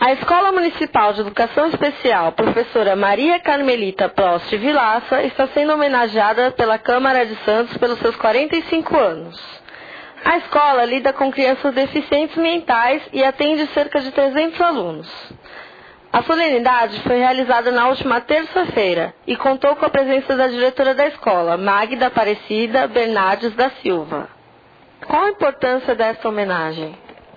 A Escola Municipal de Educação Especial Professora Maria Carmelita Prost Vilaça está sendo homenageada pela Câmara de Santos pelos seus 45 anos. A escola lida com crianças deficientes mentais e atende cerca de 300 alunos. A solenidade foi realizada na última terça-feira e contou com a presença da diretora da escola, Magda Aparecida Bernardes da Silva. Qual a importância dessa homenagem?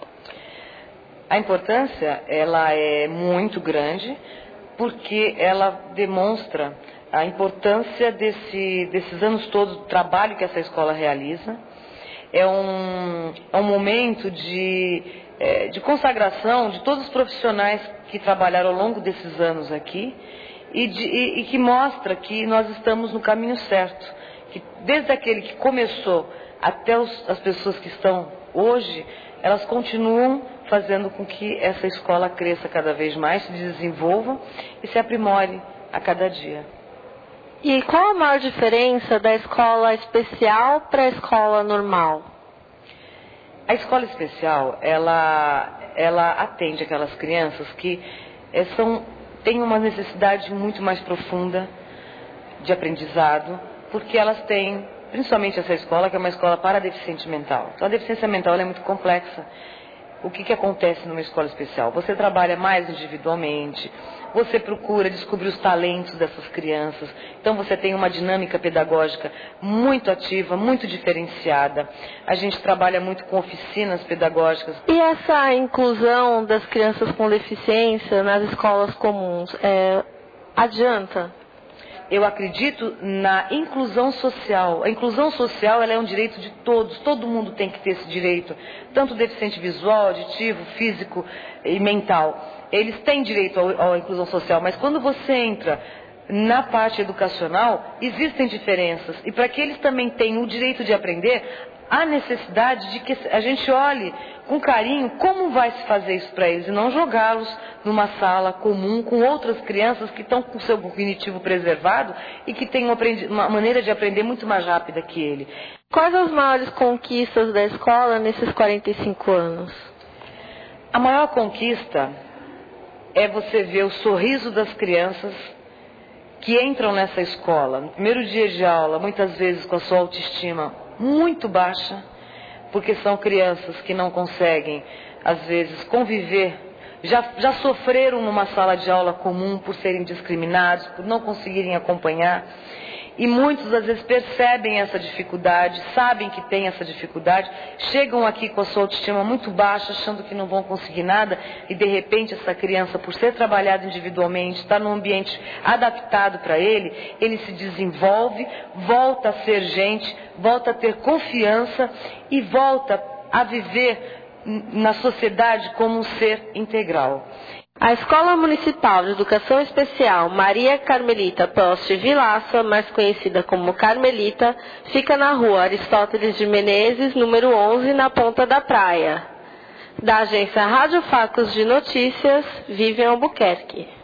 A importância, ela é muito grande, porque ela demonstra a importância desses anos todos do trabalho que essa escola realiza. É um momento de consagração de todos os profissionais que trabalharam ao longo desses anos aqui e que mostra que nós estamos no caminho certo, que desde aquele que começou até as pessoas que estão hoje, elas continuam fazendo com que essa escola cresça cada vez mais, se desenvolva e se aprimore a cada dia. E qual a maior diferença da escola especial para a escola normal? A escola especial, ela atende aquelas crianças que têm uma necessidade muito mais profunda de aprendizado, porque elas têm, principalmente essa escola, que é uma escola para deficiente mental. Então a deficiência mental é muito complexa. O que acontece numa escola especial? Você trabalha mais individualmente, você procura descobrir os talentos dessas crianças, então você tem uma dinâmica pedagógica muito ativa, muito diferenciada. A gente trabalha muito com oficinas pedagógicas. E essa inclusão das crianças com deficiência nas escolas comuns, adianta? Eu acredito na inclusão social. A inclusão social, ela é um direito de todos. Todo mundo tem que ter esse direito. Tanto deficiente visual, auditivo, físico e mental. Eles têm direito à inclusão social. Mas quando você entra na parte educacional, existem diferenças. E para que eles também tenham o direito de aprender, há necessidade de que a gente olhe com carinho como vai se fazer isso para eles e não jogá-los numa sala comum com outras crianças que estão com o seu cognitivo preservado e que têm uma maneira de aprender muito mais rápida que ele. Quais as maiores conquistas da escola nesses 45 anos? A maior conquista é você ver o sorriso das crianças que entram nessa escola. No primeiro dia de aula, muitas vezes com a sua autoestima muito baixa, porque são crianças que não conseguem, às vezes, conviver, já sofreram numa sala de aula comum por serem discriminados, por não conseguirem acompanhar, e muitos às vezes percebem essa dificuldade, sabem que tem essa dificuldade, chegam aqui com a sua autoestima muito baixa, achando que não vão conseguir nada, e de repente essa criança, por ser trabalhada individualmente, está num ambiente adaptado para ele se desenvolve, volta a ser gente, volta a ter confiança e volta a viver na sociedade como um ser integral. A Escola Municipal de Educação Especial Maria Carmelita Prost Vilaça, mais conhecida como Carmelita, fica na rua Aristóteles de Menezes, número 11, na Ponta da Praia. Da agência Rádio Facos de Notícias, Vivian Albuquerque.